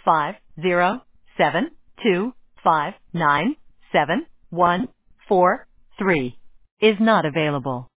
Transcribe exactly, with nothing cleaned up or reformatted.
five zero seven two five nine seven one four three is not available.